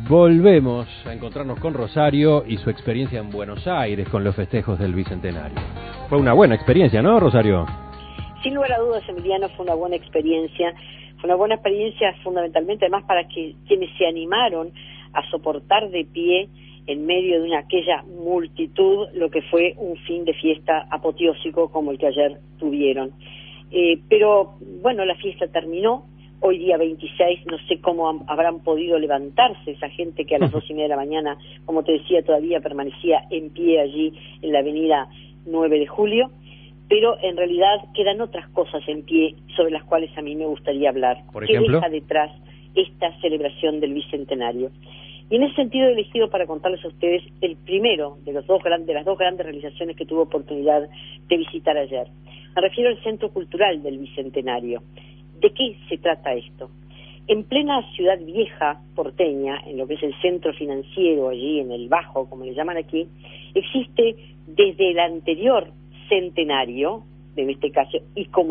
Volvemos a encontrarnos con Rosario y su experiencia en Buenos Aires con los festejos del Bicentenario. Fue una buena experiencia, ¿no, Rosario? Sin lugar a dudas, Emiliano, fue una buena experiencia. Fue una buena experiencia fundamentalmente además para que quienes se animaron a soportar de pie en medio de aquella multitud lo que fue un fin de fiesta apoteósico como el que ayer tuvieron. Pero bueno, la fiesta terminó. Hoy día 26, no sé cómo habrán podido levantarse esa gente que a las 2:30 de la mañana, como te decía, todavía permanecía en pie allí en la avenida 9 de Julio, pero en realidad quedan otras cosas en pie sobre las cuales a mí me gustaría hablar. Por ejemplo, ¿qué deja detrás esta celebración del Bicentenario? Y en ese sentido he elegido para contarles a ustedes el primero de las dos grandes realizaciones que tuve oportunidad de visitar ayer. Me refiero al Centro Cultural del Bicentenario. ¿De qué se trata esto? En plena ciudad vieja porteña, en lo que es el centro financiero, allí en el Bajo, como le llaman aquí, existe desde el anterior centenario, en este caso, y como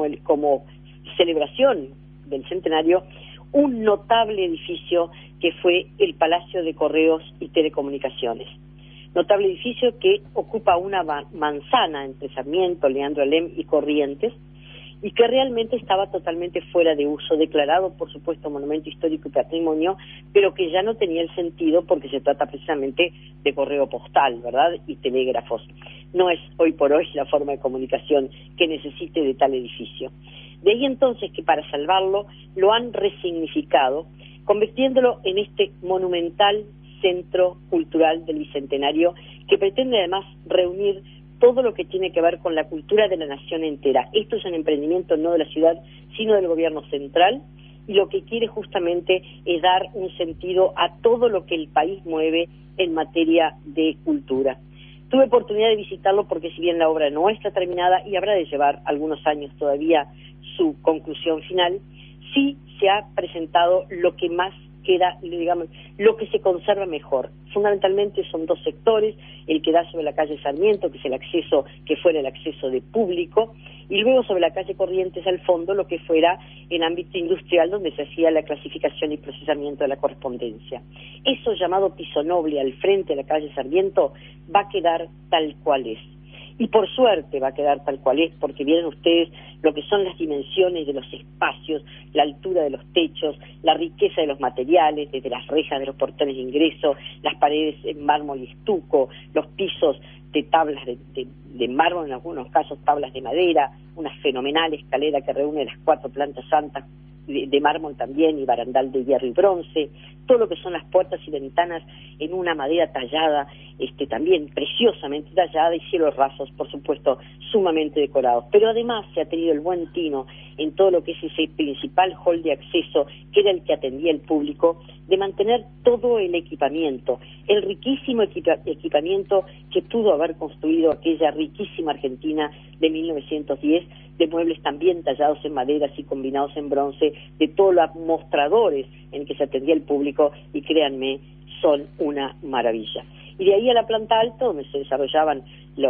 celebración del centenario, un notable edificio que fue el Palacio de Correos y Telecomunicaciones. Notable edificio que ocupa una manzana entre Sarmiento, Leandro Alem y Corrientes, y que realmente estaba totalmente fuera de uso, declarado por supuesto monumento histórico y patrimonio, pero que ya no tenía el sentido porque se trata precisamente de correo postal, ¿verdad? Y telégrafos. No es hoy por hoy la forma de comunicación que necesite de tal edificio. De ahí entonces que para salvarlo lo han resignificado, convirtiéndolo en este monumental centro cultural del Bicentenario, que pretende además reunir todo lo que tiene que ver con la cultura de la nación entera. Esto es un emprendimiento no de la ciudad, sino del gobierno central, y lo que quiere justamente es dar un sentido a todo lo que el país mueve en materia de cultura. Tuve oportunidad de visitarlo porque si bien la obra no está terminada y habrá de llevar algunos años todavía su conclusión final, sí se ha presentado lo que más queda, digamos, lo que se conserva mejor. Fundamentalmente son dos sectores, el que da sobre la calle Sarmiento, que es el acceso, que fuera el acceso de público, y luego sobre la calle Corrientes al fondo, lo que fuera en ámbito industrial, donde se hacía la clasificación y procesamiento de la correspondencia. Eso llamado piso noble al frente de la calle Sarmiento va a quedar tal cual es. Y por suerte va a quedar tal cual es, porque vieron ustedes lo que son las dimensiones de los espacios, la altura de los techos, la riqueza de los materiales, desde las rejas de los portones de ingreso, las paredes en mármol y estuco, los pisos de tablas de mármol, en algunos casos tablas de madera, una fenomenal escalera que reúne las 4 plantas santas de mármol también y barandal de hierro y bronce, todo lo que son las puertas y ventanas en una madera tallada, también preciosamente tallada, y cielos rasos, por supuesto, sumamente decorados. Pero además se ha tenido el buen tino en todo lo que es ese principal hall de acceso, que era el que atendía el público, de mantener todo el equipamiento, el riquísimo equipamiento que pudo haber construido aquella riquísima Argentina de 1910, de muebles también tallados en maderas y combinados en bronce, de todos los mostradores en que se atendía el público, y créanme, son una maravilla. Y de ahí a la planta alta, donde se desarrollaban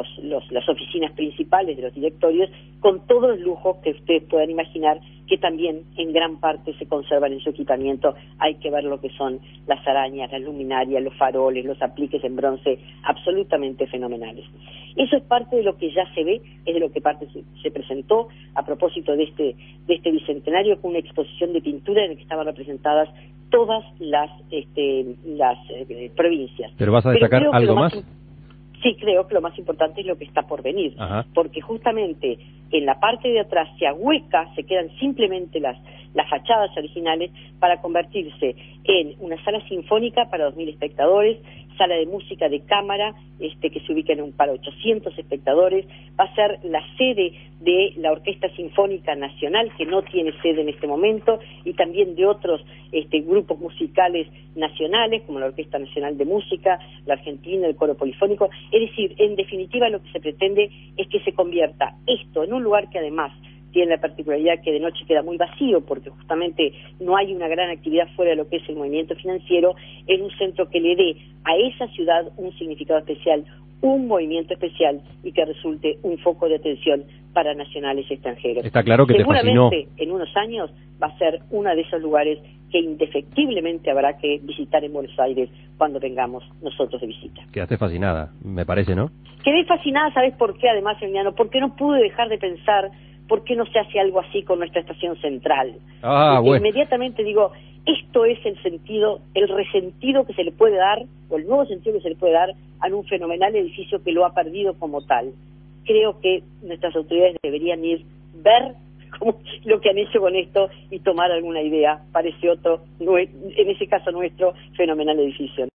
las oficinas principales de los directorios, con todos los lujos que ustedes puedan imaginar, que también en gran parte se conservan en su equipamiento. Hay que ver lo que son las arañas, las luminarias, los faroles, los apliques en bronce, absolutamente fenomenales. Eso es parte de lo que ya se ve, es de lo que parte se presentó a propósito de este Bicentenario, con una exposición de pintura en la que estaban representadas todas las provincias. ¿Pero vas a destacar algo más? Sí, creo que lo más importante es lo que está por venir. Ajá. Porque justamente en la parte de atrás se ahueca, se quedan simplemente las fachadas originales para convertirse en una sala sinfónica para 2.000 espectadores, sala de música de cámara que se ubica para 800 espectadores, va a ser la sede de la Orquesta Sinfónica Nacional, que no tiene sede en este momento, y también de otros grupos musicales nacionales, como la Orquesta Nacional de Música, la Argentina, el Coro Polifónico. Es decir, en definitiva lo que se pretende es que se convierta esto en un lugar que además tiene la particularidad que de noche queda muy vacío porque justamente no hay una gran actividad fuera de lo que es el movimiento financiero, es un centro que le dé a esa ciudad un significado especial, un movimiento especial y que resulte un foco de atención para nacionales y extranjeros. Está claro que te fascinó. Seguramente en unos años va a ser uno de esos lugares que indefectiblemente habrá que visitar en Buenos Aires cuando vengamos nosotros de visita. Quedaste fascinada, me parece, ¿no? Quedé fascinada, ¿sabes por qué? Además, Emiliano, porque no pude dejar de pensar por qué no se hace algo así con nuestra estación central. Bueno. Inmediatamente digo, esto es el sentido, el resentido que se le puede dar, o el nuevo sentido que se le puede dar a un fenomenal edificio que lo ha perdido como tal. Creo que nuestras autoridades deberían ver lo que han hecho con esto y tomar alguna idea para ese otro, en ese caso nuestro, fenomenal edificio.